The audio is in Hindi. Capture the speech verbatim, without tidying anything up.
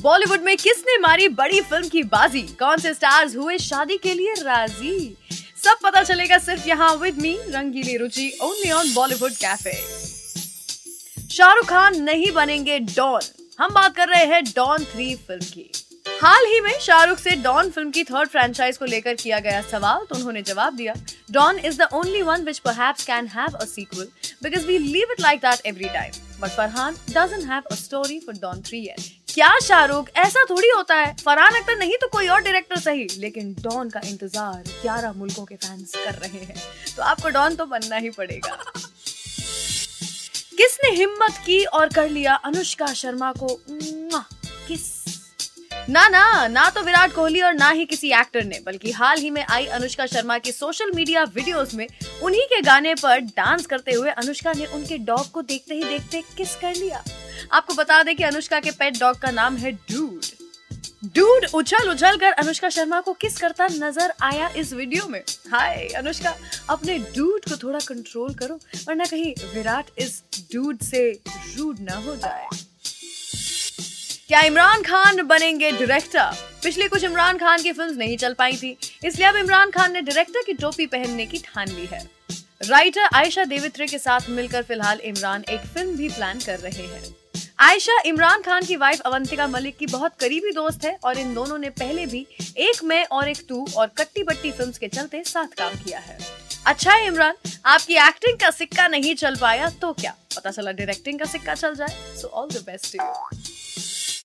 बॉलीवुड में किसने मारी बड़ी फिल्म की बाजी, कौन से स्टार्स हुए शादी के लिए राजी, सब पता चलेगा सिर्फ यहाँ with me Rangili Ruchi only on Bollywood cafe. Shahrukh Khan नहीं बनेंगे डॉन, हम बात कर रहे हैं डॉन थ्री फिल्म की। हाल ही में शाहरुख से डॉन फिल्म की थर्ड फ्रेंचाइज को लेकर किया गया सवाल तो उन्होंने जवाब दिया, Don is the only one which perhaps can have a sequel because we leave it like that every time, but Farhan doesn't have a story for Don three yet. क्या शाहरुख, ऐसा थोड़ी होता है, फरहान अख्तर नहीं तो कोई और डायरेक्टर सही, लेकिन डॉन का इंतजार ग्यारह मुल्कों के फैंस कर रहे हैं, तो आपको डॉन तो बनना ही पड़ेगा। किसने हिम्मत की और कर लिया अनुष्का शर्मा को किस? ना ना ना तो विराट कोहली और ना ही किसी एक्टर ने, बल्कि हाल ही में आई अनुष्का शर्मा की सोशल मीडिया वीडियोस में उन्हीं के गाने पर डांस करते हुए अनुष्का ने उनके डॉग को देखते ही देखते किस कर लिया। आपको बता दें कि अनुष्का के पेट डॉग का नाम है डूड। डूड उछल उछल कर अनुष्का शर्मा को किस करता नजर आया इस वीडियो में। हाय अनुष्का, अपने डूड को थोड़ा कंट्रोल करो वरना कहीं विराट इस डूड से रूड ना हो जाए। क्या इमरान खान बनेंगे डायरेक्टर? पिछले कुछ इमरान खान की फिल्म्स नहीं चल पाई थी, इसलिए अब इमरान खान ने डायरेक्टर की टोपी पहनने की ठान ली है। राइटर आयशा देवित्रे के साथ मिलकर फिलहाल इमरान एक फिल्म भी प्लान कर रहे हैं। आयशा इमरान खान की वाइफ अवंतिका मलिक की बहुत करीबी दोस्त है और इन दोनों ने पहले भी एक मैं और एक तू और कट्टी बट्टी फिल्म्स के चलते साथ काम किया है। अच्छा है इमरान, आपकी एक्टिंग का सिक्का नहीं चल पाया तो क्या पता चला डायरेक्टिंग का सिक्का चल जाए। So all the best to you.